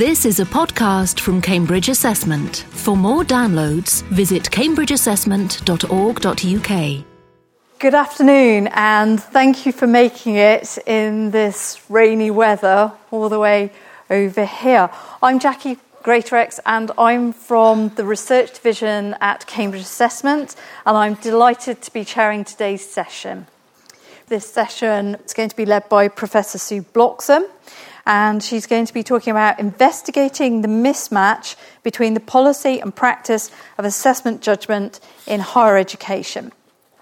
This is a podcast from Cambridge Assessment. For more downloads, visit cambridgeassessment.org.uk. Good afternoon, and thank you for making it in this rainy weather all the way over here. I'm Jackie Greatorex, and I'm from the Research Division at Cambridge Assessment, and I'm delighted to be chairing today's session. This session is going to be led by Professor Sue Bloxham, and she's going to be talking about investigating the mismatch between the policy and practice of assessment judgment in higher education.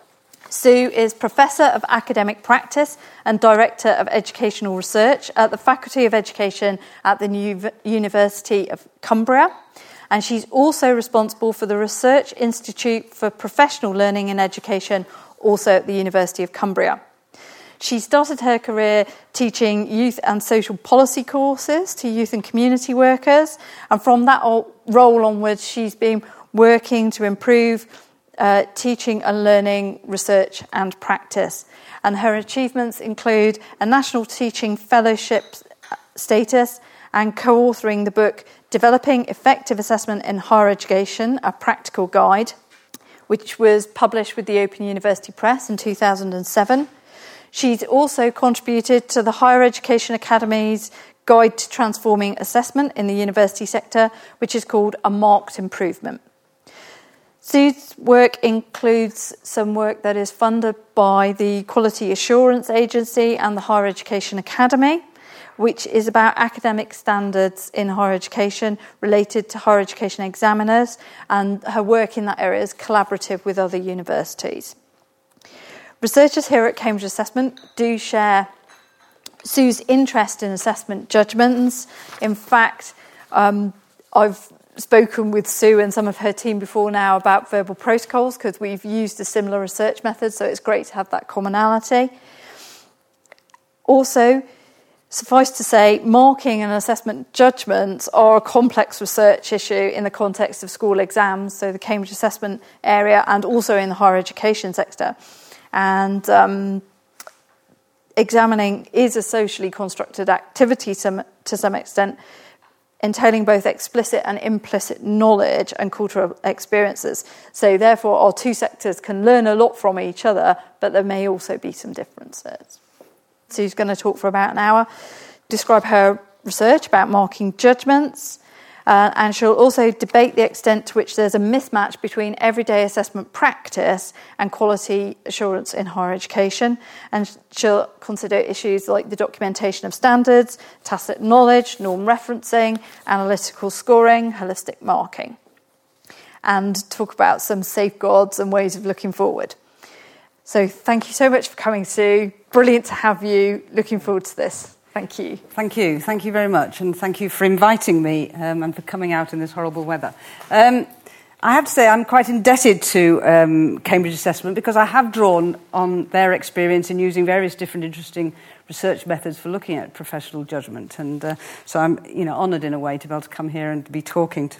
Sue is Professor of Academic Practice and Director of Educational Research at the Faculty of Education at the University of Cumbria, and she's also responsible for the Research Institute for Professional Learning and Education, also at the University of Cumbria. She started her career teaching youth and social policy courses to youth and community workers, and from that role onwards, she's been working to improve teaching and learning research and practice. And her achievements include a National Teaching Fellowship status and co-authoring the book Developing Effective Assessment in Higher Education, a Practical Guide, which was published with the Open University Press in 2007. She's also contributed to the Higher Education Academy's Guide to Transforming Assessment in the University Sector, which is called A Marked Improvement. Sue's work includes some work that is funded by the Quality Assurance Agency and the Higher Education Academy, which is about academic standards in higher education related to higher education examiners, and her work in that area is collaborative with other universities. Researchers here at Cambridge Assessment do share Sue's interest in assessment judgments. In fact, I've spoken with Sue and some of her team before now about verbal protocols because we've used a similar research method, so it's great to have that commonality. Also, suffice to say, marking and assessment judgments are a complex research issue in the context of school exams, so the Cambridge Assessment area, and also in the higher education sector. And examining is a socially constructed activity to some extent, entailing both explicit and implicit knowledge and cultural experiences. So therefore, our two sectors can learn a lot from each other, but there may also be some differences. Sue's going to talk for about an hour, describe her research about marking judgments, and she'll also debate the extent to which there's a mismatch between everyday assessment practice and quality assurance in higher education. And she'll consider issues like the documentation of standards, tacit knowledge, norm referencing, analytical scoring, holistic marking, and talk about some safeguards and ways of looking forward. So thank you so much for coming, Sue. Brilliant to have you. Looking forward to this. Thank you. Thank you. Thank you very much. And thank you for inviting me and for coming out in this horrible weather. I have to say I'm quite indebted to Cambridge Assessment because I have drawn on their experience in using various different interesting research methods for looking at professional judgment. And so I'm honoured in a way to be able to come here and be talking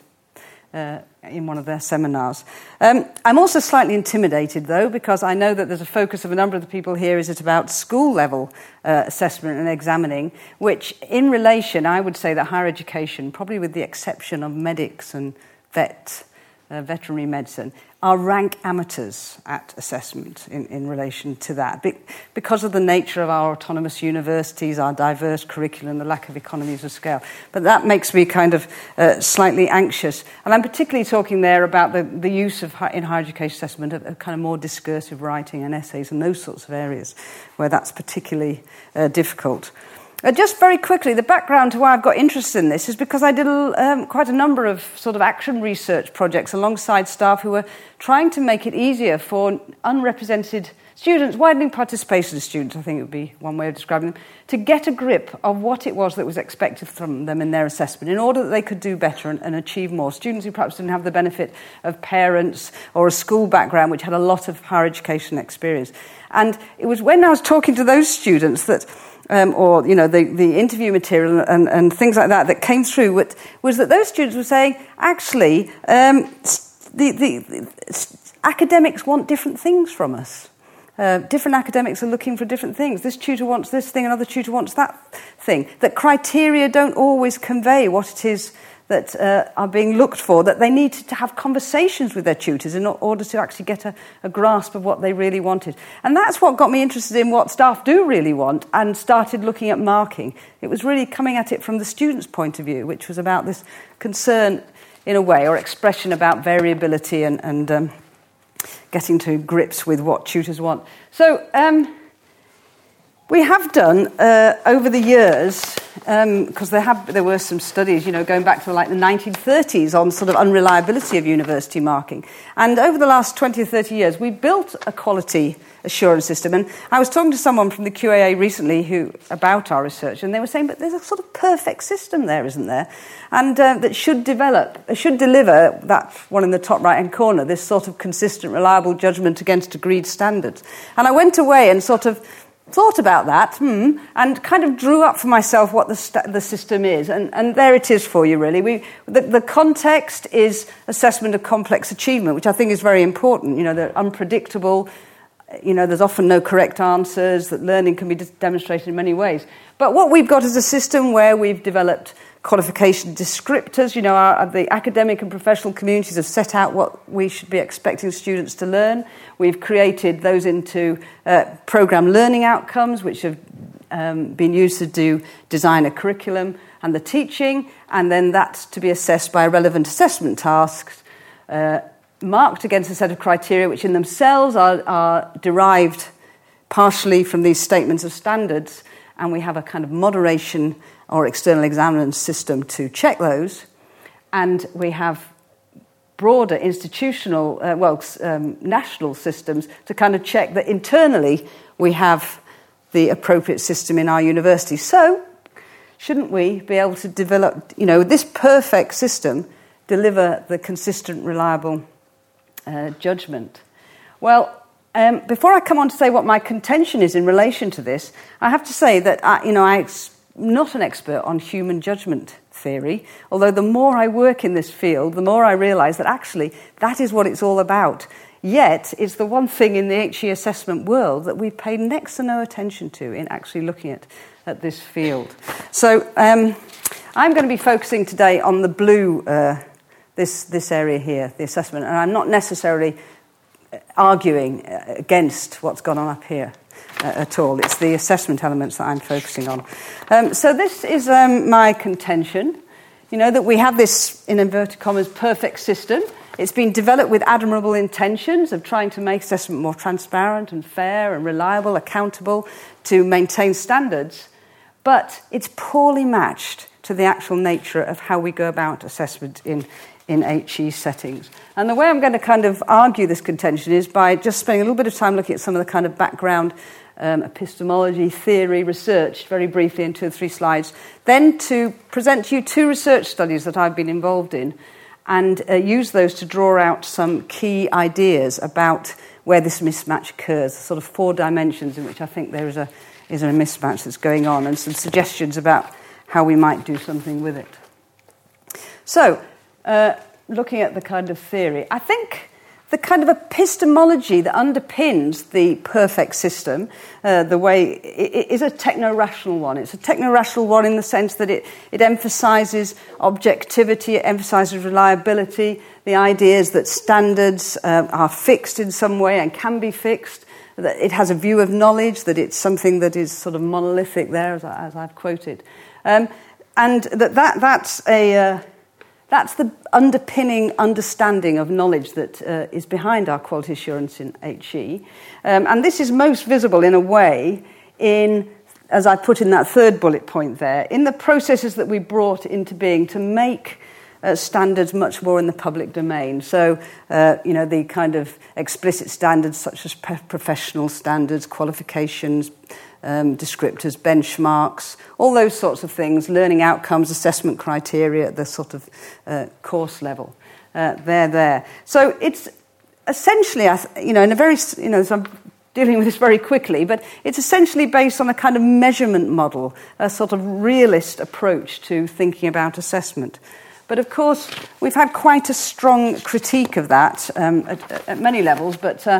in one of their seminars. I'm also slightly intimidated, though, because I know that there's a focus of a number of the people here is it about school-level assessment and examining, which in relation, I would say that higher education, probably with the exception of medics and veterinary medicine, are rank amateurs at assessment in relation to that. Because of the nature of our autonomous universities, our diverse curriculum, the lack of economies of scale. But that makes me kind of slightly anxious. And I'm particularly talking there about the use of in higher education assessment of kind of more discursive writing and essays and those sorts of areas where that's particularly difficult. Just very quickly, the background to why I've got interested in this is because I did quite a number of sort of action research projects alongside staff who were trying to make it easier for unrepresented students, widening participation of students, I think it would be one way of describing them, to get a grip of what it was that was expected from them in their assessment in order that they could do better and achieve more. Students who perhaps didn't have the benefit of parents or a school background which had a lot of higher education experience. And it was when I was talking to those students that the interview material and things like that came through was that those students were saying, actually, the academics want different things from us. different academics are looking for different things. This tutor wants this thing, another tutor wants that thing. That criteria don't always convey what it is that are being looked for, that they need to have conversations with their tutors in order to actually get a grasp of what they really wanted. And that's what got me interested in what staff do really want, and started looking at marking. It was really coming at it from the student's point of view, which was about this concern, in a way, or expression about variability and getting to grips with what tutors want. So we have done, over the years, because there were some studies, going back to like the 1930s on sort of unreliability of university marking. And over the last 20 or 30 years, we built a quality assurance system. And I was talking to someone from the QAA recently about our research, and they were saying, but there's a sort of perfect system there, isn't there? And that should deliver, that one in the top right-hand corner, this sort of consistent, reliable judgment against agreed standards. And I went away and sort of thought about that and kind of drew up for myself what the system is. And there it is for you, really. The context is assessment of complex achievement, which I think is very important. They're unpredictable. There's often no correct answers, that learning can be demonstrated in many ways. But what we've got is a system where we've developed qualification descriptors. The academic and professional communities have set out what we should be expecting students to learn. We've created those into program learning outcomes, which have been used to design a curriculum and the teaching, and then that's to be assessed by relevant assessment tasks, marked against a set of criteria which in themselves are derived partially from these statements of standards, and we have a kind of moderation or external examination system to check those, and we have broader institutional, national systems to kind of check that internally we have the appropriate system in our university. So, shouldn't we be able to develop, this perfect system, deliver the consistent, reliable judgment? Well, before I come on to say what my contention is in relation to this, I have to say that I'm not an expert on human judgment theory, although the more I work in this field, the more I realise that actually that is what it's all about. Yet, it's the one thing in the HE assessment world that we've paid next to no attention to in actually looking at this field. So, I'm going to be focusing today on the blue, this area here, the assessment, and I'm not necessarily arguing against what's gone on up here at all. It's the assessment elements that I'm focusing on. So this is my contention, that we have this, in inverted commas, perfect system. It's been developed with admirable intentions of trying to make assessment more transparent and fair and reliable, accountable, to maintain standards, but it's poorly matched to the actual nature of how we go about assessment in HE settings. And the way I'm going to kind of argue this contention is by just spending a little bit of time looking at some of the kind of background epistemology, theory, research, very briefly in 2 or 3 slides, then to present to you 2 research studies that I've been involved in and use those to draw out some key ideas about where this mismatch occurs, sort of 4 dimensions in which I think there is a mismatch that's going on, and some suggestions about how we might do something with it. So, looking at the kind of theory, I think the kind of epistemology that underpins the perfect system, the way it is a techno-rational one. It's a techno-rational one in the sense that it emphasises objectivity, it emphasises reliability, the ideas that standards are fixed in some way and can be fixed, that it has a view of knowledge, that it's something that is sort of monolithic there, as I've quoted. And that's the underpinning understanding of knowledge that is behind our quality assurance in HE. And this is most visible in a way in, as I put in that 3rd bullet point there, in the processes that we brought into being to make standards much more in the public domain. So, the kind of explicit standards such as professional standards, qualifications, descriptors, benchmarks, all those sorts of things, learning outcomes, assessment criteria at the sort of course level. They're there. So it's essentially, in a very, so I'm dealing with this very quickly, but it's essentially based on a kind of measurement model, a sort of realist approach to thinking about assessment. But of course, we've had quite a strong critique of that at many levels, but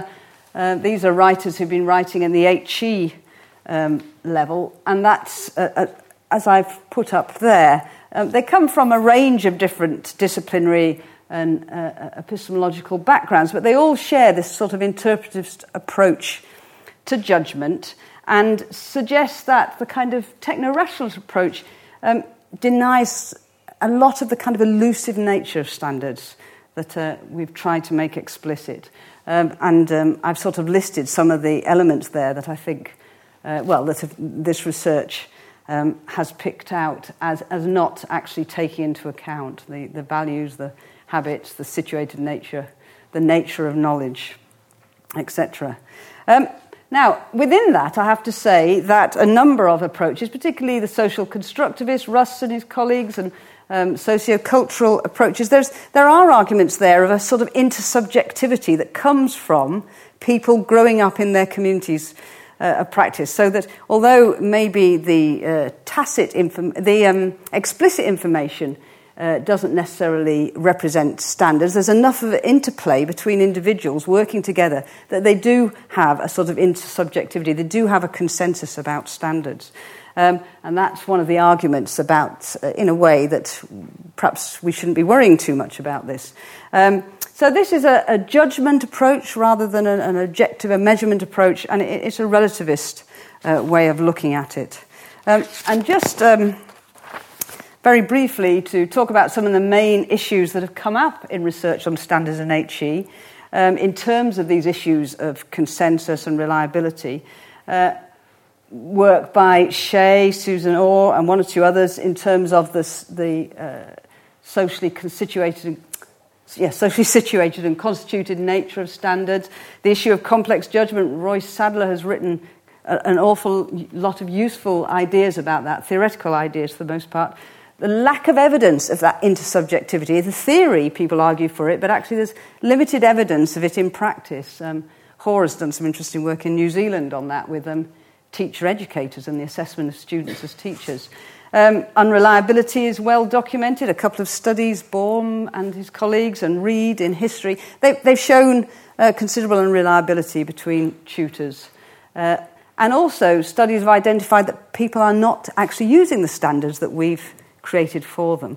These are writers who've been writing in the HE level, and that's, as I've put up there, they come from a range of different disciplinary and epistemological backgrounds, but they all share this sort of interpretive approach to judgment and suggest that the kind of techno-rationalist approach denies a lot of the kind of elusive nature of standards that we've tried to make explicit. I've sort of listed some of the elements there that I think, that this research has picked out as not actually taking into account the values, the habits, the situated nature, the nature of knowledge, etc. Now, within that, I have to say that a number of approaches, particularly the social constructivist, Russ and his colleagues, and socio-cultural approaches, there are arguments there of a sort of intersubjectivity that comes from people growing up in their communities of practice. So that although maybe the explicit information doesn't necessarily represent standards, there's enough of an interplay between individuals working together that they do have a sort of intersubjectivity, they do have a consensus about standards. And that's one of the arguments about, in a way, that perhaps we shouldn't be worrying too much about this. So this is a judgment approach rather than an objective, a measurement approach, and it's a relativist way of looking at it. And just very briefly to talk about some of the main issues that have come up in research on standards and HE in terms of these issues of consensus and reliability. Work by Shea, Susan Orr, and one or two others in terms of the socially situated and constituted nature of standards. The issue of complex judgment, Roy Sadler has written an awful lot of useful ideas about that, theoretical ideas for the most part. The lack of evidence of that intersubjectivity, the theory, people argue for it, but actually there's limited evidence of it in practice. Hoare has done some interesting work in New Zealand on that with teacher educators and the assessment of students as teachers. Unreliability is well documented. A couple of studies, Baum and his colleagues, and Reed in history, they've shown considerable unreliability between tutors. And also, studies have identified that people are not actually using the standards that we've created for them.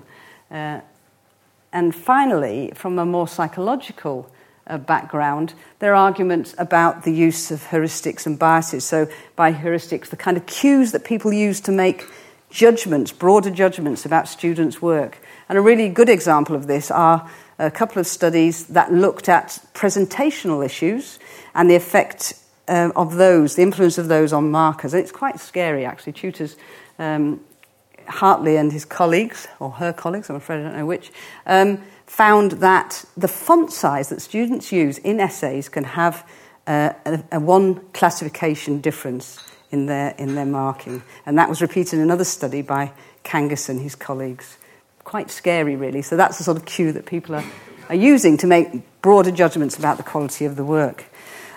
And finally, from a more psychological background, there are arguments about the use of heuristics and biases. So by heuristics, the kind of cues that people use to make judgments, broader judgments about students' work. And a really good example of this are a couple of studies that looked at presentational issues and the effect of those, the influence of those on markers. And it's quite scary, actually. Tutors, Hartley and his colleagues, or her colleagues, I'm afraid I don't know which, found that the font size that students use in essays can have a one classification difference in their marking. And that was repeated in another study by Kangas and his colleagues. Quite scary, really. So that's the sort of cue that people are using to make broader judgments about the quality of the work.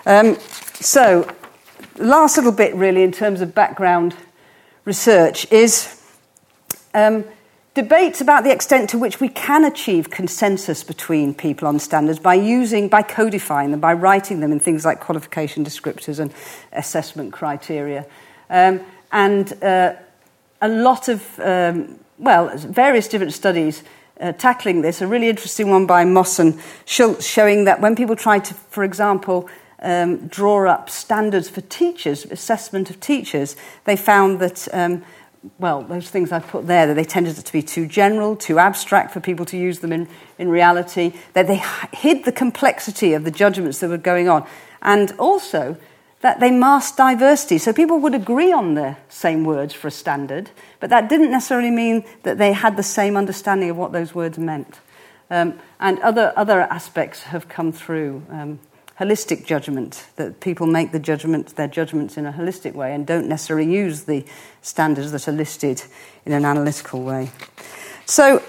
So, last little bit, really, in terms of background research is debates about the extent to which we can achieve consensus between people on standards by codifying them, by writing them in things like qualification descriptors and assessment criteria. And a lot of, various different studies tackling this. A really interesting one by Moss and Schultz showing that when people try to, for example, draw up standards for teachers, assessment of teachers, they found that those things I've put there, that they tended to be too general, too abstract for people to use them in reality, that they hid the complexity of the judgments that were going on, and also that they masked diversity. So people would agree on the same words for a standard, but that didn't necessarily mean that they had the same understanding of what those words meant. And other aspects have come through. Holistic judgment, that people make their judgments in a holistic way and don't necessarily use the standards that are listed in an analytical way. So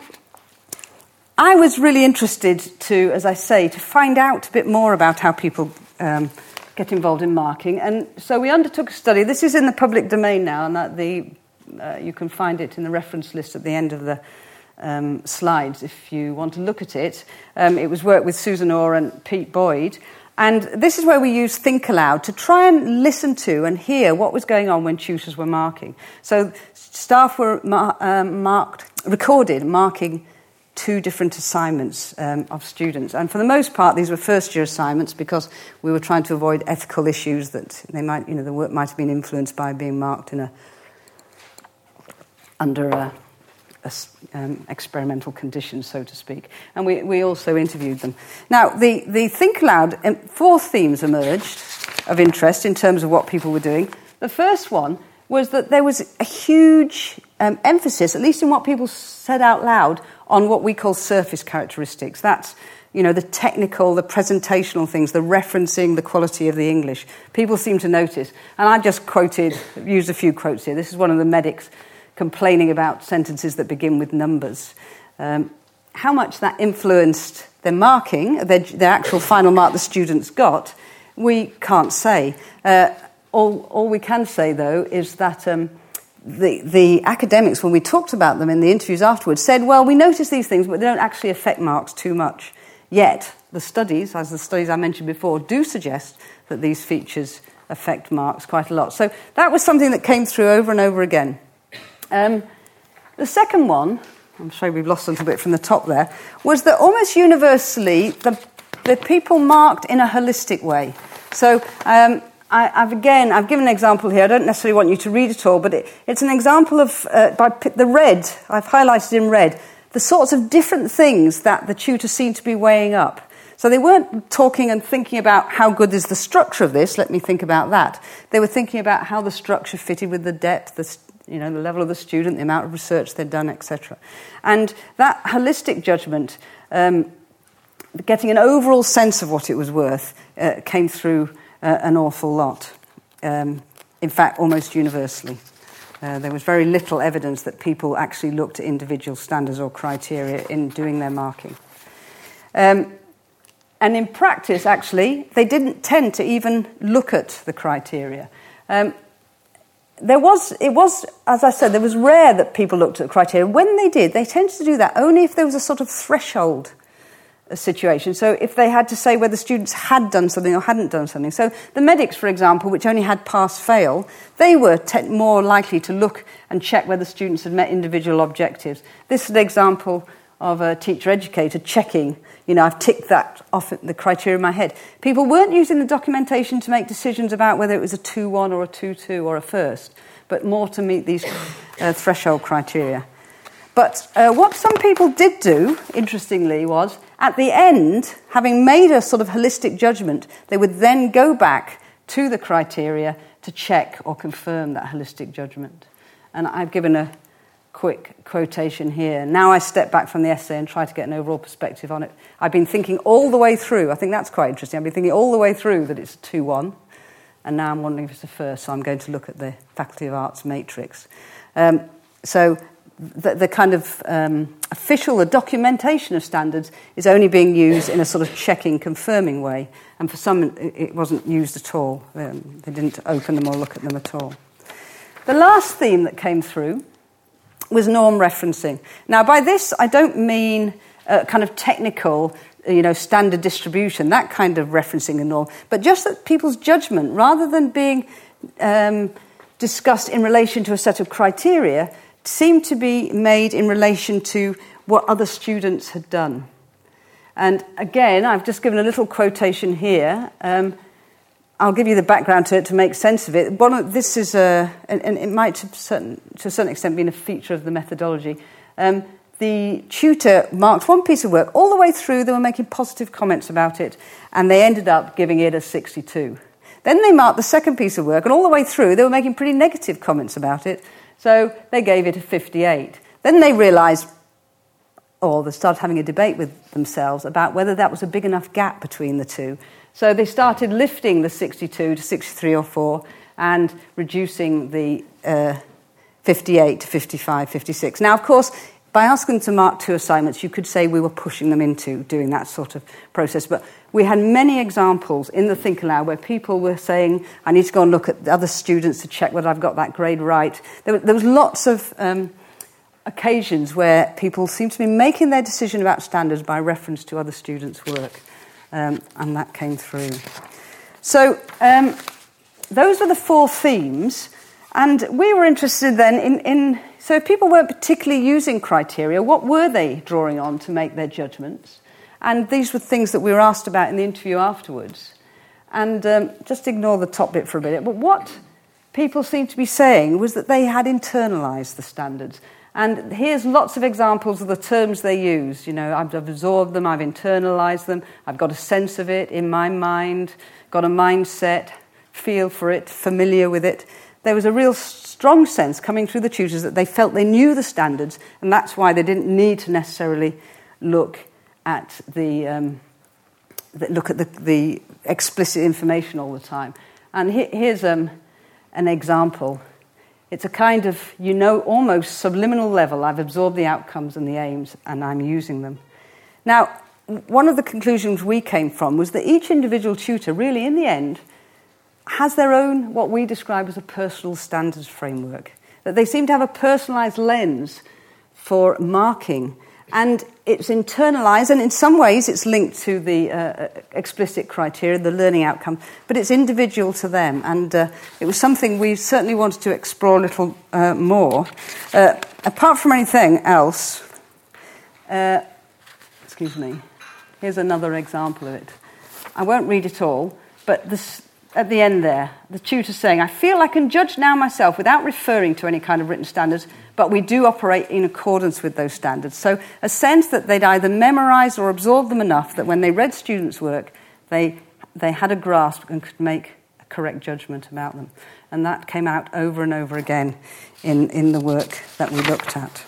I was really interested to, as I say, to find out a bit more about how people get involved in marking. And so we undertook a study. This is in the public domain now, and you can find it in the reference list at the end of the slides if you want to look at it. It was work with Susan Orr and Pete Boyd, And this is where we use Think Aloud to try and listen to and hear what was going on when tutors were marking. So staff were recorded marking 2 different assignments of students. And for the most part, these were first-year assignments because we were trying to avoid ethical issues that they might, the work might have been influenced by being marked in under experimental conditions, so to speak. And we also interviewed them. Now, the Think Aloud, 4 themes emerged of interest in terms of what people were doing. The first one was that there was a huge emphasis, at least in what people said out loud, on what we call surface characteristics. That's, the technical, the presentational things, the referencing, the quality of the English. People seem to notice. And I've just used a few quotes here. This is one of the medics complaining about sentences that begin with numbers. How much that influenced their marking, their actual final mark the students got, we can't say. All we can say, though, is that the academics, when we talked about them in the interviews afterwards, said, well, we notice these things, but they don't actually affect marks too much. Yet, the studies, as the studies I mentioned before, do suggest that these features affect marks quite a lot. So that was something that came through over and over again. The second one, I'm sorry we've lost a little bit from the top there, was that almost universally the people marked in a holistic way. So I've given an example here. I don't necessarily want you to read it all, but it's an example of, by the red, I've highlighted in red, the sorts of different things that the tutor seemed to be weighing up. So they weren't talking and thinking about how good is the structure of this, let me think about that. They were thinking about how the structure fitted with the depth, the level of the student, the amount of research they'd done, etc. And that holistic judgment, getting an overall sense of what it was worth, came through an awful lot. In fact, almost universally. There was very little evidence that people actually looked at individual standards or criteria in doing their marking. And in practice, actually, they didn't tend to even look at the criteria. It was, as I said, there was rare that people looked at the criteria. When they did, they tended to do that only if there was a sort of threshold situation. So if they had to say whether students had done something or hadn't done something. So the medics, for example, which only had pass-fail, they were more likely to look and check whether students had met individual objectives. This is an example of a teacher-educator checking, I've ticked that off the criteria in my head. People weren't using the documentation to make decisions about whether it was a 2-1 or a 2-2 or a first, but more to meet these threshold criteria. But what some people did do, interestingly, was at the end, having made a sort of holistic judgment, they would then go back to the criteria to check or confirm that holistic judgment. And I've given a quick quotation here. Now I step back from the essay and try to get an overall perspective on it. I've been thinking all the way through, I think that's quite interesting, I've been thinking all the way through that it's a 2-1, and now I'm wondering if it's a first, so I'm going to look at the Faculty of Arts matrix. So the kind of official, the documentation of standards is only being used in a sort of checking, confirming way. And for some, it wasn't used at all. They didn't open them or look at them at all. The last theme that came through was norm referencing. Now, by this, I don't mean kind of technical, standard distribution, that kind of referencing a norm, but just that people's judgment, rather than being discussed in relation to a set of criteria, seemed to be made in relation to what other students had done. And again, I've just given a little quotation here. I'll give you the background to it to make sense of it. This is and it might to a certain extent been a feature of the methodology. The tutor marked one piece of work all the way through. They were making positive comments about it, and they ended up giving it a 62. Then they marked the second piece of work, and all the way through they were making pretty negative comments about it, so they gave it a 58. Then they realised, or they started having a debate with themselves about whether that was a big enough gap between the two. So they started lifting the 62 to 63 or 4 and reducing the 58 to 55, 56. Now, of course, by asking them to mark 2 assignments, you could say we were pushing them into doing that sort of process. But we had many examples in the Think Aloud where people were saying, I need to go and look at the other students to check whether I've got that grade right. There was lots of occasions where people seemed to be making their decision about standards by reference to other students' work. and that came through. So those were the 4 themes, and we were interested then in so if people weren't particularly using criteria, what were they drawing on to make their judgments? And these were things that we were asked about in the interview afterwards. And just ignore the top bit for a minute, but what people seemed to be saying was that they had internalised the standards. And here's lots of examples of the terms they use. You know, I've absorbed them, I've internalised them, I've got a sense of it in my mind, got a mindset, feel for it, familiar with it. There was a real strong sense coming through the tutors that they felt they knew the standards, and that's why they didn't need to necessarily look at the explicit information all the time. And here's an example. It's a kind of, almost subliminal level. I've absorbed the outcomes and the aims, and I'm using them. Now, one of the conclusions we came from was that each individual tutor really, in the end, has their own, what we describe as a personal standards framework. That they seem to have a personalised lens for marking. And it's internalised, and in some ways it's linked to the explicit criteria, the learning outcome, but it's individual to them. And it was something we certainly wanted to explore a little more. Apart from anything else, excuse me, here's another example of it. I won't read it all, but this, at the end there, the tutor's saying, I feel I can judge now myself without referring to any kind of written standards, but we do operate in accordance with those standards. So a sense that they'd either memorised or absorbed them enough that when they read students' work, they had a grasp and could make a correct judgment about them. And that came out over and over again in the work that we looked at.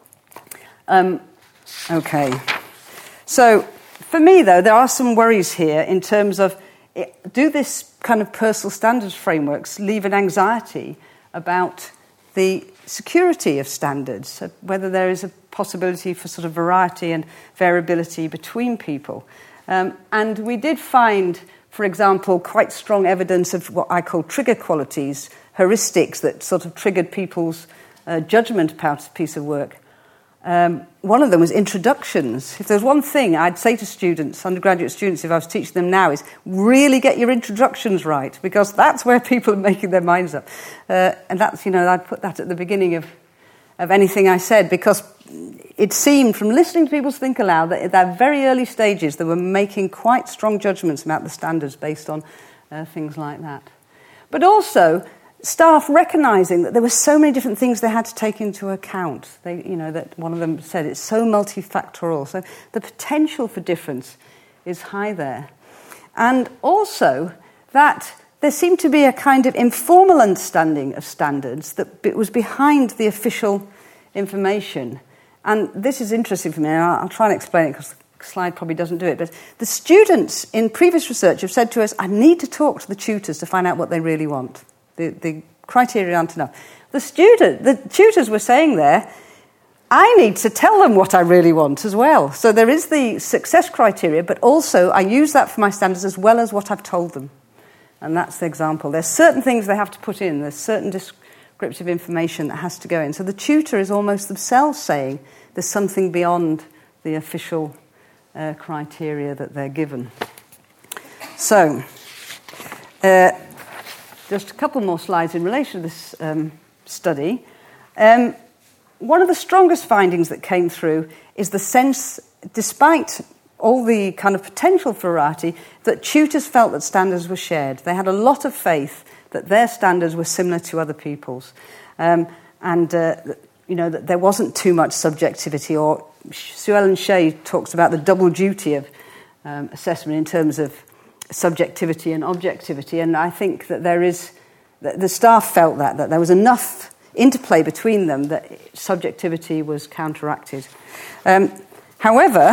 Okay. So for me, though, there are some worries here in terms of, do this kind of personal standards frameworks leave an anxiety about the security of standards, whether there is a possibility for sort of variety and variability between people. And we did find, for example, quite strong evidence of what I call trigger qualities, heuristics that sort of triggered people's judgment about a piece of work. One of them was introductions. If there's one thing I'd say to students, undergraduate students, if I was teaching them now, is really get your introductions right, because that's where people are making their minds up. And that's, I'd put that at the beginning of anything I said, because it seemed from listening to people think aloud that at their very early stages they were making quite strong judgments about the standards based on things like that. But also staff recognising that there were so many different things they had to take into account. That one of them said it's so multifactorial. So the potential for difference is high there. And also that there seemed to be a kind of informal understanding of standards that was behind the official information. And this is interesting for me, and I'll try and explain it because the slide probably doesn't do it. But the students in previous research have said to us, I need to talk to the tutors to find out what they really want. The criteria aren't enough. The tutors were saying there, I need to tell them what I really want as well. So there is the success criteria, but also I use that for my standards as well as what I've told them. And that's the example. There's certain things they have to put in. There's certain descriptive information that has to go in. So the tutor is almost themselves saying there's something beyond the official criteria that they're given. So just a couple more slides in relation to this study. One of the strongest findings that came through is the sense, despite all the kind of potential for variety, that tutors felt that standards were shared. They had a lot of faith that their standards were similar to other people's. That there wasn't too much subjectivity, or Sue Ellen Shea talks about the double duty of assessment in terms of subjectivity and objectivity, and I think that the staff felt that there was enough interplay between them that subjectivity was counteracted. However,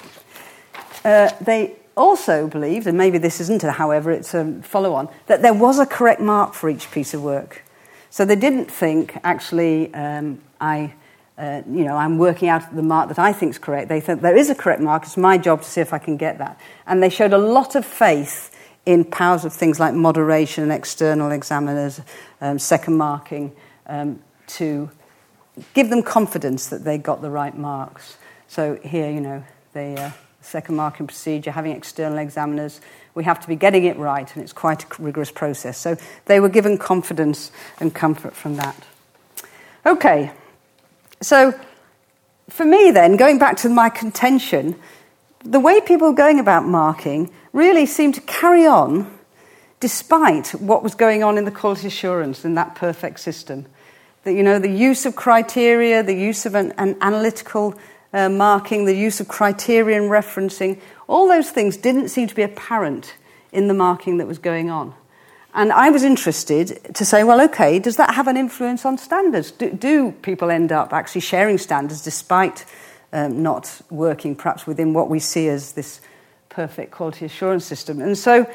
they also believed, and maybe this isn't a however, it's a follow-on, that there was a correct mark for each piece of work. So they didn't think, actually, I'm working out the mark that I think is correct. They thought there is a correct mark. It's my job to see if I can get that. And they showed a lot of faith in powers of things like moderation and external examiners, second marking, to give them confidence that they got the right marks. So here, the second marking procedure, having external examiners. We have to be getting it right, and it's quite a rigorous process. So they were given confidence and comfort from that. Okay, so for me then, going back to my contention, the way people were going about marking really seemed to carry on despite what was going on in the quality assurance in that perfect system. The use of criteria, the use of an analytical marking, the use of criterion referencing, all those things didn't seem to be apparent in the marking that was going on. And I was interested to say, well, okay, does that have an influence on standards? Do people end up actually sharing standards despite not working perhaps within what we see as this perfect quality assurance system? And so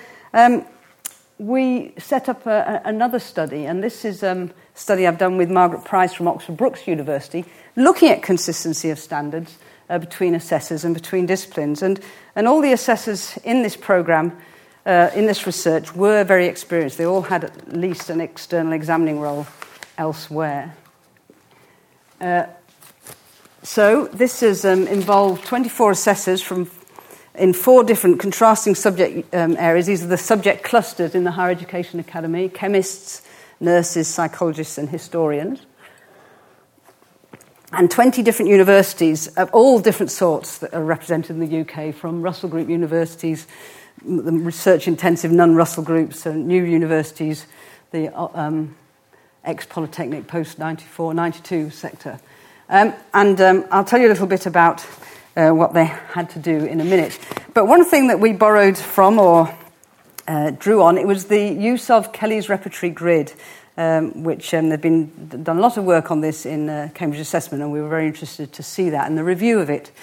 we set up another study, and this is a study I've done with Margaret Price from Oxford Brookes University, looking at consistency of standards between assessors and between disciplines. And all the assessors in this programme, in this research, were very experienced. They all had at least an external examining role elsewhere. So this has involved 24 assessors in 4 different contrasting subject areas. These are the subject clusters in the Higher Education Academy: chemists, nurses, psychologists and historians. And 20 different universities of all different sorts that are represented in the UK, from Russell Group universities, the research-intensive non-Russell groups, and new universities, the ex-Polytechnic post-94, 92 sector. I'll tell you a little bit about what they had to do in a minute. But one thing that we borrowed from or drew on, it was the use of Kelly's repertory grid, which they've done a lot of work on this in Cambridge Assessment, and we were very interested to see that and the review of it.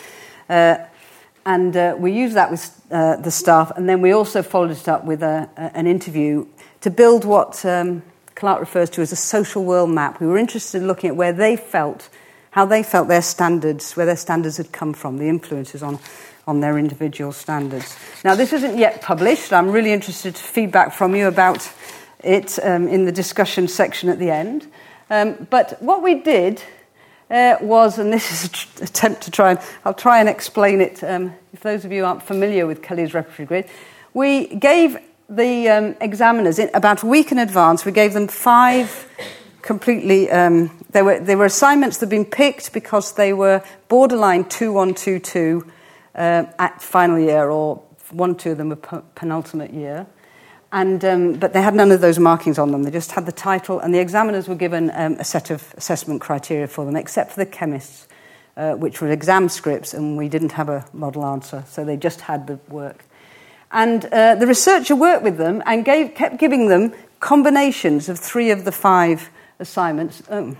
We used that with the staff, and then we also followed it up with an interview to build what Clark refers to as a social world map. We were interested in looking at where they felt, how they felt their standards, where their standards had come from, the influences on their individual standards. Now, this isn't yet published. I'm really interested to feedback from you about it in the discussion section at the end. But what we did was, and this is an attempt to I'll try and explain it, if those of you aren't familiar with Kelly's repertory grid, we gave the examiners, about a week in advance, we gave them 5 completely, they were assignments that had been picked because they were borderline 2-1, 2-2 at final year, or 1-2 of them were penultimate year. But they had none of those markings on them. They just had the title, and the examiners were given a set of assessment criteria for them, except for the chemists, which were exam scripts, and we didn't have a model answer, so they just had the work. And the researcher worked with them and kept giving them combinations of 3 of the 5 assignments.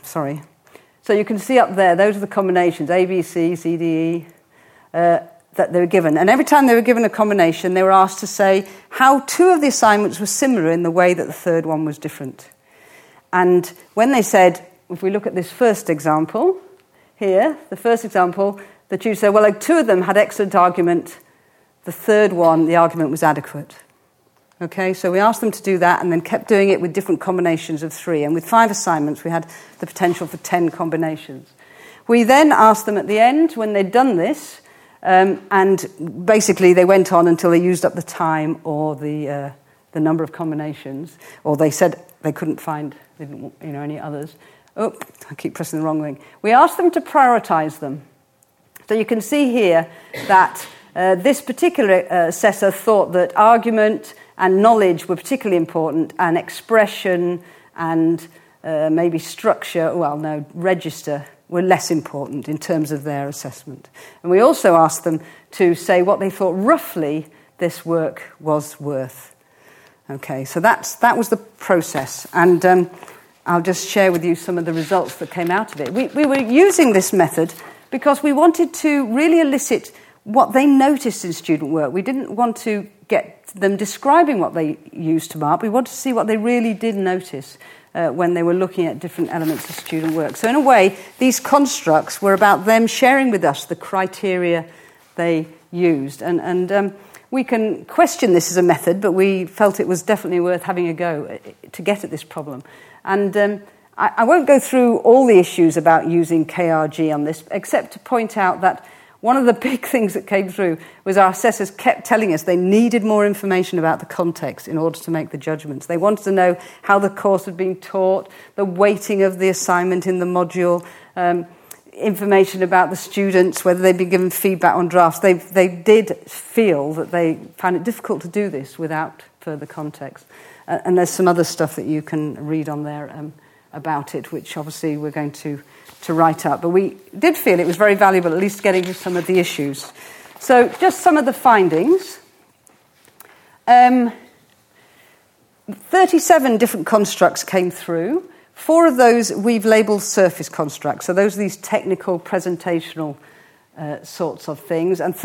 So you can see up there, those are the combinations, A, B, C, C, D, E, that they were given. And every time they were given a combination, they were asked to say how 2 of the assignments were similar in the way that the third one was different. And when they said, if we look at this first example here, the first example, the tutor said, well, like 2 of them had excellent argument. The third one, the argument was adequate. Okay, so we asked them to do that and then kept doing it with different combinations of 3. And with 5 assignments, we had the potential for 10 combinations. We then asked them at the end, when they'd done this, and basically they went on until they used up the time or the number of combinations, or they said they couldn't find any others. Oh, I keep pressing the wrong thing. We asked them to prioritise them. So you can see here that this particular assessor thought that argument and knowledge were particularly important, and expression and maybe structure, register, were less important in terms of their assessment. And we also asked them to say what they thought roughly this work was worth. Okay, so that was the process. And I'll just share with you some of the results that came out of it. We were using this method because we wanted to really elicit what they noticed in student work. We didn't want to get them describing what they used to mark. We wanted to see what they really did notice when they were looking at different elements of student work. So in a way, these constructs were about them sharing with us the criteria they used. And we can question this as a method, but we felt it was definitely worth having a go to get at this problem. And I won't go through all the issues about using KRG on this, except to point out that one of the big things that came through was our assessors kept telling us they needed more information about the context in order to make the judgments. They wanted to know how the course had been taught, the weighting of the assignment in the module, information about the students, whether they'd been given feedback on drafts. They did feel that they found it difficult to do this without further context. And there's some other stuff that you can read on there about it, which obviously we're going to write up. But we did feel it was very valuable, at least getting to some of the issues. So just some of the findings. 37 different constructs came through. 4 of those we've labelled surface constructs. So those are these technical, presentational sorts of things. And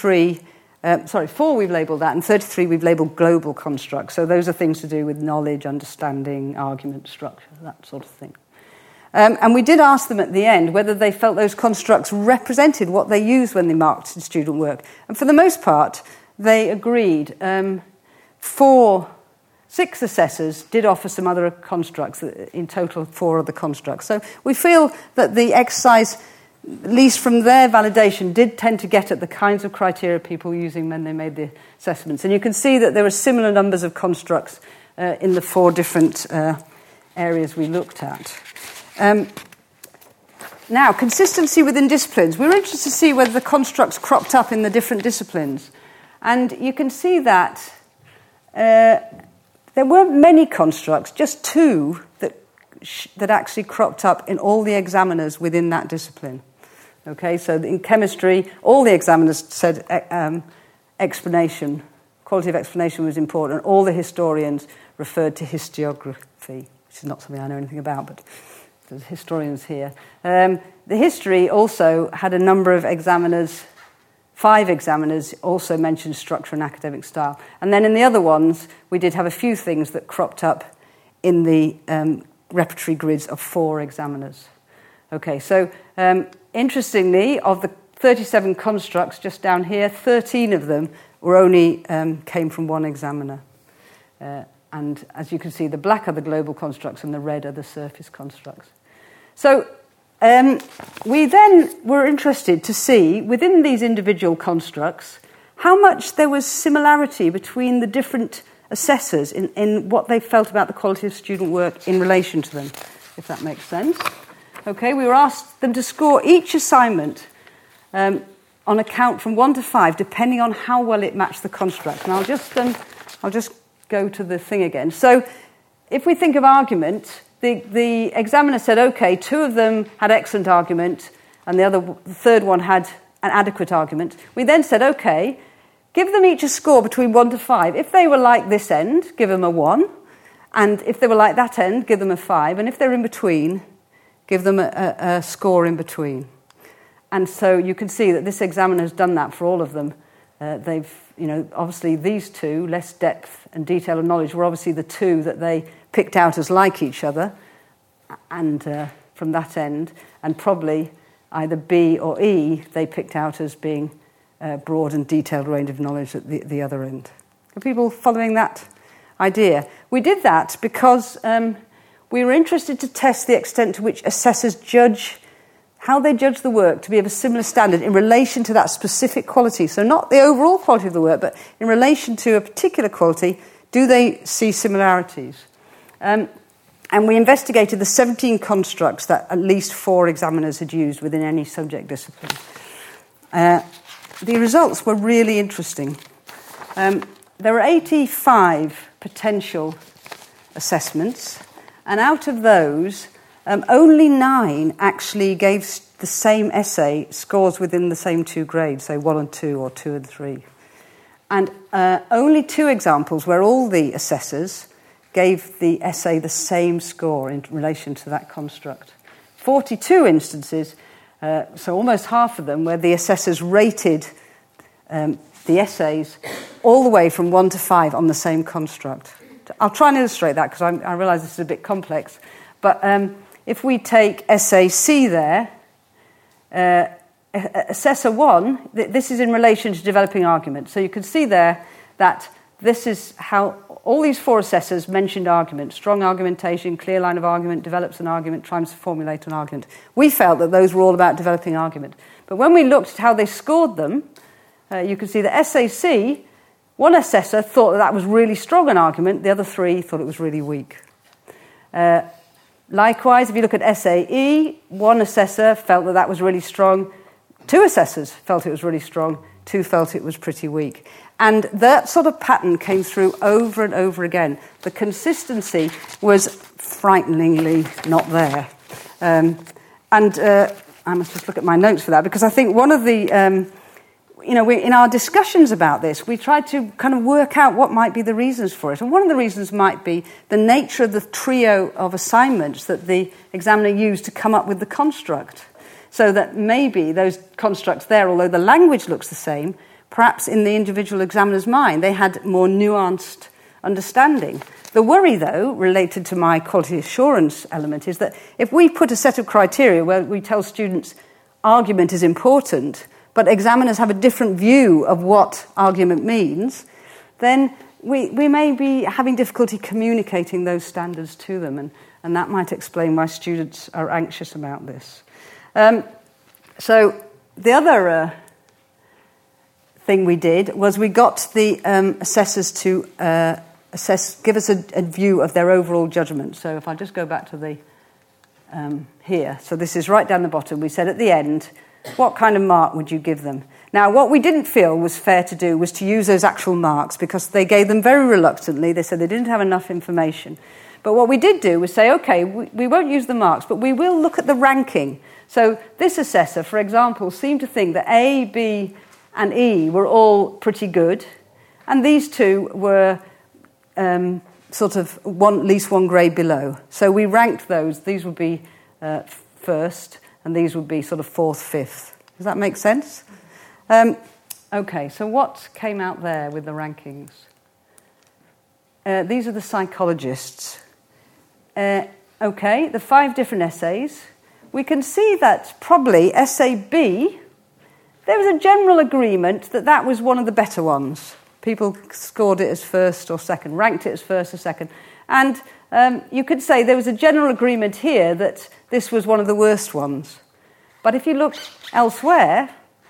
4 we've labelled that, and 33 we've labelled global constructs. So those are things to do with knowledge, understanding, argument, structure, that sort of thing. And we did ask them at the end whether they felt those constructs represented what they used when they marked student work. And for the most part, they agreed. 6 assessors did offer some other constructs, in total 4 other constructs. So we feel that the exercise, at least from their validation, did tend to get at the kinds of criteria people were using when they made the assessments. And you can see that there were similar numbers of constructs in the 4 different areas we looked at. Now, consistency within disciplines. We were interested to see whether the constructs cropped up in the different disciplines. And you can see that there weren't many constructs, just 2 that actually cropped up in all the examiners within that discipline. Okay, so in chemistry, all the examiners said explanation, quality of explanation was important, and all the historians referred to historiography, which is not something I know anything about, but there's historians here. The history also had a number of examiners. 5 examiners also mentioned structure and academic style. And then in the other ones, we did have a few things that cropped up in the repertory grids of 4 examiners. Okay, so interestingly, of the 37 constructs just down here, 13 of them were only came from 1 examiner. And as you can see, the black are the global constructs and the red are the surface constructs. So we then were interested to see, within these individual constructs, how much there was similarity between the different assessors in what they felt about the quality of student work in relation to them, if that makes sense. Okay, we were asked them to score each assignment on a count from 1 to 5, depending on how well it matched the construct. And I'll just go to the thing again. So if we think of argument, the examiner said, okay, 2 of them had excellent argument, and the third one had an adequate argument. We then said, okay, give them each a score between 1 to 5. If they were like this end, give them a 1. And if they were like that end, give them a 5. And if they're in between, give them a score in between. And so you can see that this examiner has done that for all of them. They've, obviously these 2, less depth and detail of knowledge, were obviously the 2 that they picked out as like each other, and from that end, and probably either B or E they picked out as being broad and detailed range of knowledge at the other end. Are people following that idea? We did that because we were interested to test the extent to which assessors how they judge the work to be of a similar standard in relation to that specific quality. So not the overall quality of the work, but in relation to a particular quality, do they see similarities? And we investigated the 17 constructs that at least 4 examiners had used within any subject discipline. The results were really interesting. There were 85 potential assessments, and out of those, only 9 actually gave the same essay scores within the same 2 grades, so 1 and 2 or 2 and 3. And only 2 examples where all the assessors gave the essay the same score in relation to that construct. 42 instances, so almost half of them, where the assessors rated the essays all the way from 1 to 5 on the same construct. I'll try and illustrate that because I realise this is a bit complex. But if we take essay C there, assessor 1, this is in relation to developing argument. So you can see there that this is how all these 4 assessors mentioned argument: strong argumentation, clear line of argument, develops an argument, tries to formulate an argument. We felt that those were all about developing argument. But when we looked at how they scored them, you can see that SAC, one assessor thought that was really strong an argument, the other 3 thought it was really weak. Likewise, if you look at SAE, one assessor felt that was really strong, 2 assessors felt it was really strong, 2 felt it was pretty weak. And that sort of pattern came through over and over again. The consistency was frighteningly not there. I must just look at my notes for that, because I think one of the, in our discussions about this, we tried to kind of work out what might be the reasons for it. And one of the reasons might be the nature of the trio of assignments that the examiner used to come up with the construct. So that maybe those constructs there, although the language looks the same, perhaps in the individual examiner's mind, they had more nuanced understanding. The worry, though, related to my quality assurance element, is that if we put a set of criteria where we tell students argument is important, but examiners have a different view of what argument means, then we may be having difficulty communicating those standards to them, and that might explain why students are anxious about this. So the other thing we did was we got the assessors to give us a view of their overall judgment. So if I just go back to the here, so this is right down the bottom. We said at the end, what kind of mark would you give them? Now, what we didn't feel was fair to do was to use those actual marks, because they gave them very reluctantly. They said they didn't have enough information. But what we did do was say, okay, we won't use the marks, but we will look at the ranking. So this assessor, for example, seemed to think that A, B, and E were all pretty good, and these 2 were sort of at least 1 grade below. So we ranked those. These would be first, and these would be sort of 4th, 5th. Does that make sense? Okay, so what came out there with the rankings? These are the psychologists. Okay, the 5 different essays. We can see that probably SAB, there was a general agreement that was one of the better ones. People scored it as first or second, ranked it as first or second. And you could say there was a general agreement here that this was one of the worst ones. But if you look elsewhere,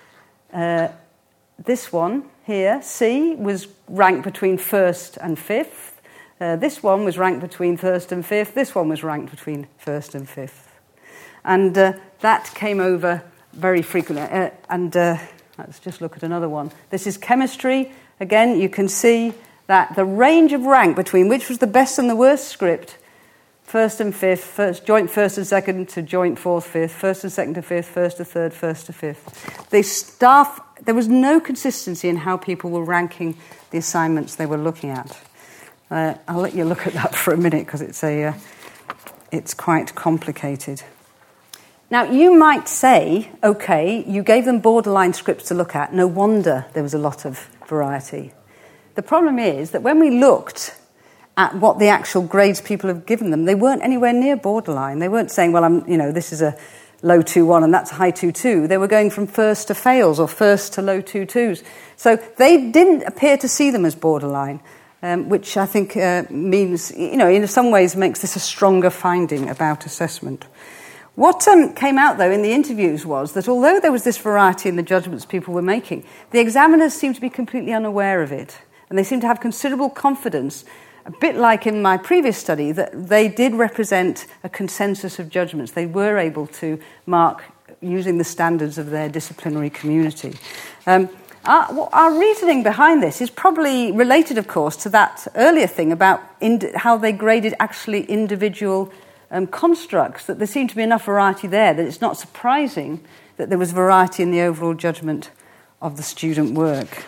this one here, C, was ranked between first and 5th. This one was ranked between first and 5th. This one was ranked between first and 5th. And that came over very frequently. Let's just look at another one. This is chemistry. Again, you can see that the range of rank between which was the best and the worst script, first and 5th, joint first and second to joint 4th, 5th, first and second to 5th, first to 3rd, first to 5th. The staff, there was no consistency in how people were ranking the assignments they were looking at. I'll let you look at that for a minute, because it's quite complicated. Now, you might say, okay, you gave them borderline scripts to look at. No wonder there was a lot of variety. The problem is that when we looked at what the actual grades people have given them, they weren't anywhere near borderline. They weren't saying, well, this is a low 2-1 and that's a high 2-2. They were going from first to fails or first to low 2-2s. So they didn't appear to see them as borderline, which I think means, in some ways makes this a stronger finding about assessment. What came out, though, in the interviews was that although there was this variety in the judgments people were making, the examiners seemed to be completely unaware of it. And they seemed to have considerable confidence, a bit like in my previous study, that they did represent a consensus of judgments. They were able to mark using the standards of their disciplinary community. Our reasoning behind this is probably related, of course, to that earlier thing about how they graded actually individual constructs, that there seemed to be enough variety there that it's not surprising that there was variety in the overall judgment of the student work.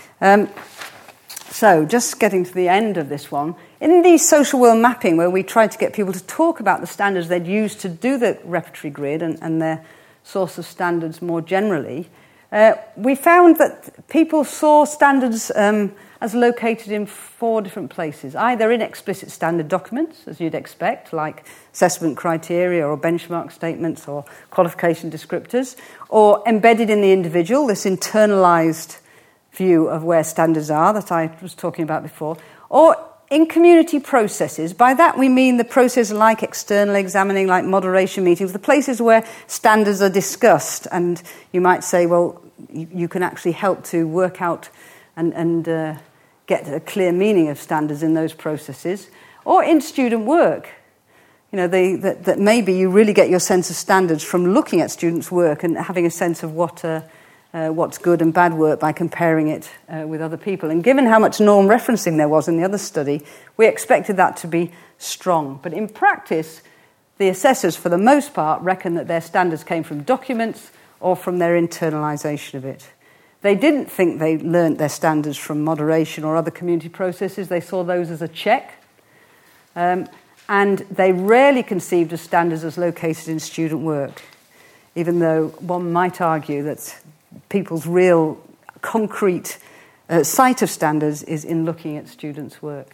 So, just getting to the end of this one, in the social world mapping, where we tried to get people to talk about the standards they'd used to do the repertory grid and their source of standards more generally, we found that people saw standards as located in 4 different places, either in explicit standard documents, as you'd expect, like assessment criteria or benchmark statements or qualification descriptors, or embedded in the individual, this internalized view of where standards are that I was talking about before, or in community processes, by that we mean the process like external examining, like moderation meetings, the places where standards are discussed, and you might say, well, you can actually help to work out and get a clear meaning of standards in those processes, or in student work. That maybe you really get your sense of standards from looking at students' work and having a sense of what's good and bad work by comparing it with other people. And given how much norm referencing there was in the other study, we expected that to be strong. But in practice, the assessors, for the most part, reckon that their standards came from documents or from their internalisation of it. They didn't think they learnt their standards from moderation or other community processes. They saw those as a check. And they rarely conceived of standards as located in student work, even though one might argue that people's real concrete sight of standards is in looking at students' work.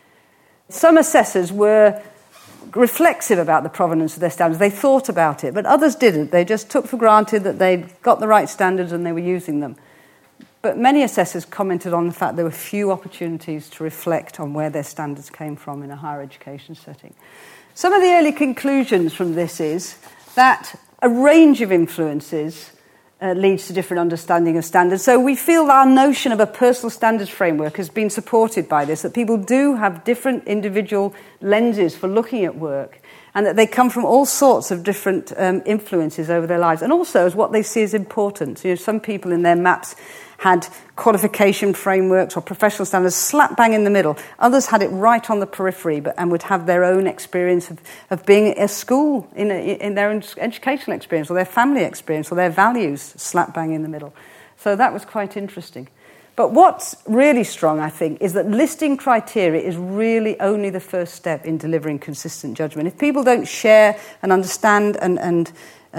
Some assessors were reflexive about the provenance of their standards. They thought about it, but others didn't. They just took for granted that they'd got the right standards and they were using them. But many assessors commented on the fact there were few opportunities to reflect on where their standards came from in a higher education setting. Some of the early conclusions from this is that a range of influences leads to different understanding of standards. So we feel our notion of a personal standards framework has been supported by this, that people do have different individual lenses for looking at work, and that they come from all sorts of different influences over their lives, and also as what they see as important. Some people in their maps had qualification frameworks or professional standards slap bang in the middle. Others had it right on the periphery and would have their own experience of being at a school, in their own educational experience or their family experience or their values slap bang in the middle. So that was quite interesting. But what's really strong, I think, is that listing criteria is really only the first step in delivering consistent judgment. If people don't share and understand and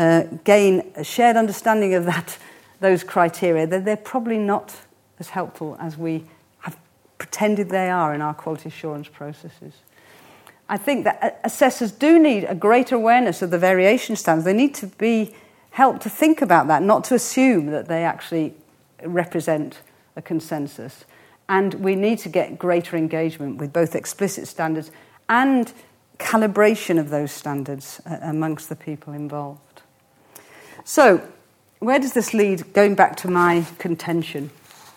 gain a shared understanding of those criteria, then they're probably not as helpful as we have pretended they are in our quality assurance processes. I think that assessors do need a greater awareness of the variation standards. They need to be helped to think about that, not to assume that they actually represent a consensus. And we need to get greater engagement with both explicit standards and calibration of those standards amongst the people involved. So, where does this lead? Going back to my contention,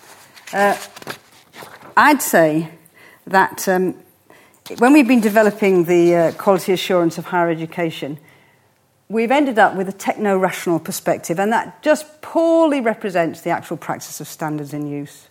I'd say that when we've been developing the quality assurance of higher education, we've ended up with a techno-rational perspective, and that just poorly represents the actual practice of standards in use.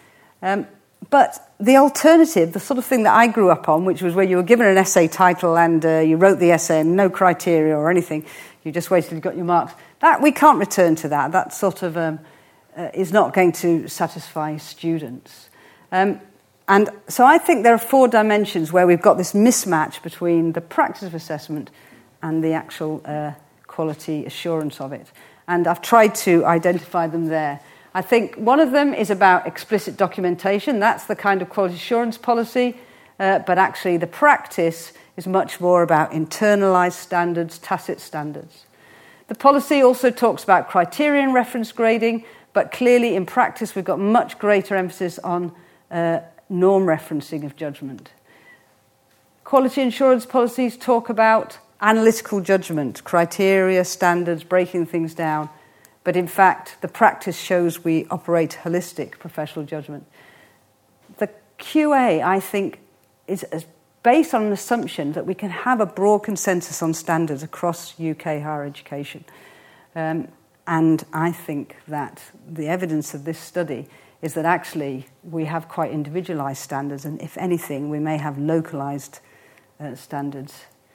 But the alternative, the sort of thing that I grew up on, which was where you were given an essay title and you wrote the essay and no criteria or anything, you just waited and got your marks, that we can't return to that. That sort of is not going to satisfy students. And so I think there are 4 dimensions where we've got this mismatch between the practice of assessment and the actual quality assurance of it. And I've tried to identify them there. I think one of them is about explicit documentation. That's the kind of quality assurance policy. But actually the practice is much more about internalised standards, tacit standards. The policy also talks about criterion reference grading, but clearly in practice we've got much greater emphasis on norm referencing of judgment. Quality assurance policies talk about analytical judgment, criteria, standards, breaking things down, but in fact the practice shows we operate holistic professional judgment. The QA, I think, is based on an assumption that we can have a broad consensus on standards across UK higher education. And I think that the evidence of this study is that actually we have quite individualised standards, and if anything, we may have localised standards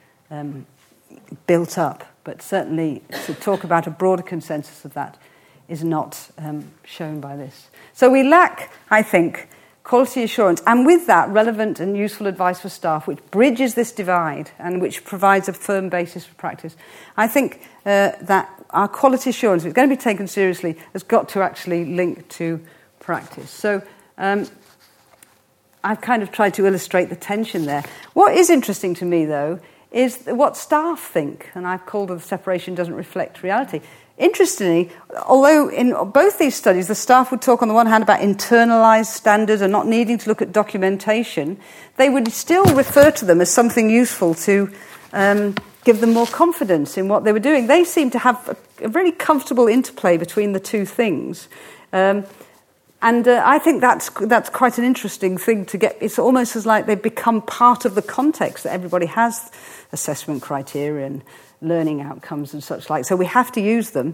built up. But certainly to talk about a broader consensus of that is not shown by this. So we lack, I think, quality assurance, and with that, relevant and useful advice for staff, which bridges this divide and which provides a firm basis for practice. I think that our quality assurance, if it's going to be taken seriously, has got to actually link to practice. So I've kind of tried to illustrate the tension there. What is interesting to me, though, is what staff think, and I've called it the separation doesn't reflect reality. interestingly, although in both these studies the staff would talk on the one hand about internalised standards and not needing to look at documentation, they would still refer to them as something useful to give them more confidence in what they were doing. They seem to have a very comfortable interplay between the two things. I think that's quite an interesting thing to get. It's almost as like they've become part of the context that everybody has assessment criteria and learning outcomes and such like. So we have to use them.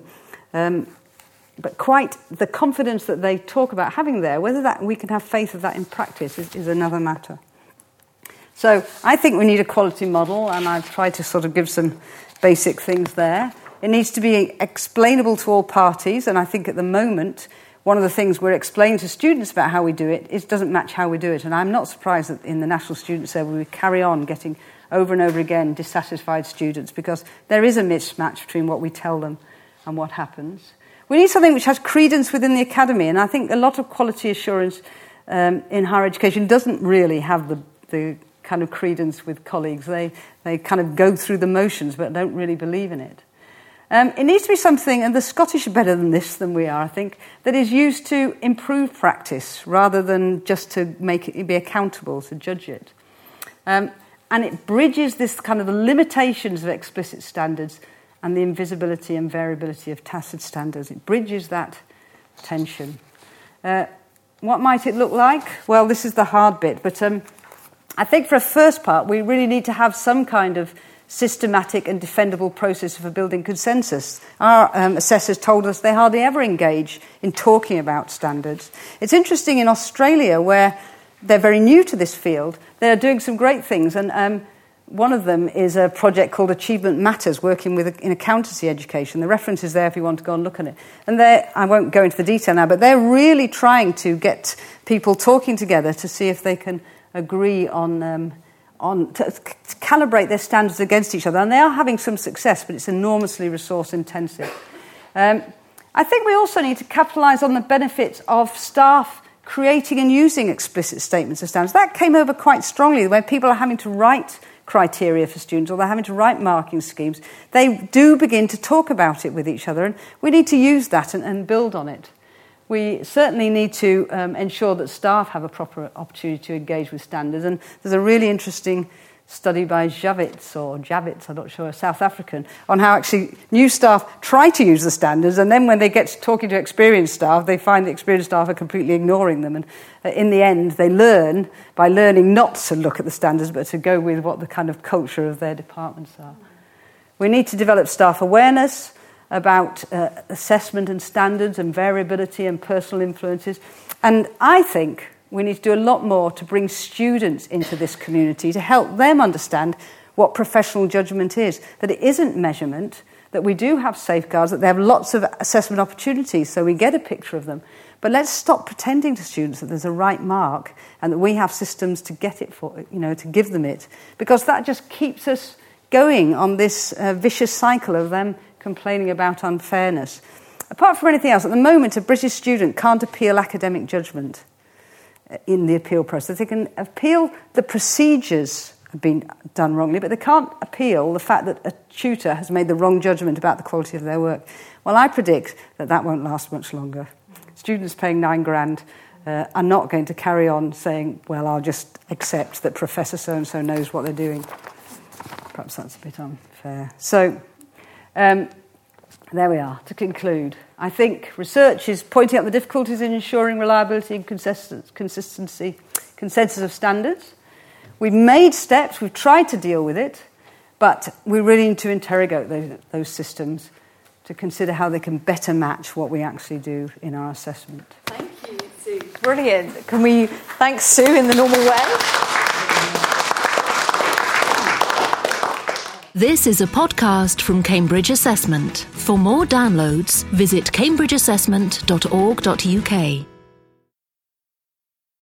But quite the confidence that they talk about having there, whether that we can have faith of that in practice is another matter. So I think we need a quality model, and I've tried to sort of give some basic things there. It needs to be explainable to all parties, and I think at the moment, one of the things we're explaining to students about how we do it doesn't match how we do it. And I'm not surprised that in the National Student Survey we carry on getting over and over again dissatisfied students, because there is a mismatch between what we tell them and what happens. We need something which has credence within the academy, and I think a lot of quality assurance in higher education doesn't really have the kind of credence with colleagues. They kind of go through the motions but don't really believe in it. It needs to be something, and the Scottish are better than this than we are, I think, that is used to improve practice rather than just to make it be accountable, to judge it. And it bridges this kind of the limitations of explicit standards and the invisibility and variability of tacit standards. It bridges that tension. What might it look like? Well, this is the hard bit, but I think for a first part, we really need to have some kind of systematic and defendable process for building consensus. Our assessors told us they hardly ever engage in talking about standards. It's interesting in Australia, where they're very new to this field, they're doing some great things, and one of them is a project called Achievement Matters, working in accountancy education. The reference is there if you want to go and look at it. And I won't go into the detail now, but they're really trying to get people talking together to see if they can agree to calibrate their standards against each other. And they are having some success, but it's enormously resource intensive. I think we also need to capitalise on the benefits of staff creating and using explicit statements of standards. That came over quite strongly, where people are having to write criteria for students, or they're having to write marking schemes. They do begin to talk about it with each other, and we need to use that and build on it. We certainly need to ensure that staff have a proper opportunity to engage with standards. And there's a really interesting study by Javits, I'm not sure, South African, on how actually new staff try to use the standards, and then when they get talking to experienced staff, they find the experienced staff are completely ignoring them. And in the end, they learn by learning not to look at the standards, but to go with what the kind of culture of their departments are. We need to develop staff awareness about assessment and standards and variability and personal influences. And I think we need to do a lot more to bring students into this community to help them understand what professional judgment is, that it isn't measurement, that we do have safeguards, that they have lots of assessment opportunities so we get a picture of them. But let's stop pretending to students that there's a right mark and that we have systems to get it for, to give them it, because that just keeps us going on this vicious cycle of them complaining about unfairness. Apart from anything else, at the moment, a British student can't appeal academic judgment in the appeal process. They can appeal the procedures have been done wrongly, but they can't appeal the fact that a tutor has made the wrong judgment about the quality of their work. Well, I predict that won't last much longer. Students paying £9,000 are not going to carry on saying, well, I'll just accept that Professor so-and-so knows what they're doing. Perhaps that's a bit unfair. So, there we are. To conclude, I think research is pointing out the difficulties in ensuring reliability and consensus of standards. We've made steps, we've tried to deal with it, but we really need to interrogate those systems to consider how they can better match what we actually do in our assessment. Thank you, Sue. Brilliant. Can we thank Sue in the normal way? This is a podcast from Cambridge Assessment. For more downloads, visit cambridgeassessment.org.uk.